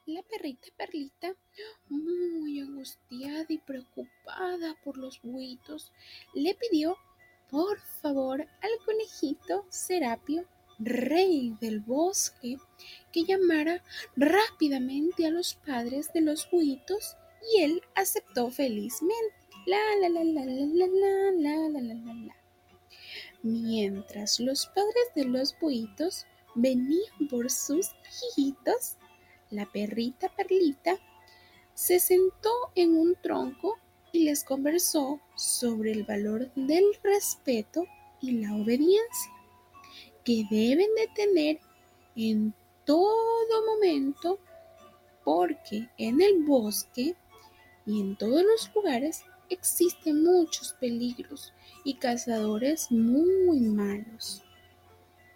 La perrita Perlita, muy angustiada y preocupada por los buitos, le pidió por favor al conejito Serapio, rey del bosque, que llamara rápidamente a los padres de los buitos y él aceptó felizmente. La la la la la la la la la la la la. Mientras los padres de los buitos venían por sus hijitos, la perrita Perlita se sentó en un tronco y les conversó sobre el valor del respeto y la obediencia que deben de tener en todo momento, porque en el bosque y en todos los lugares existen muchos peligros y cazadores muy malos.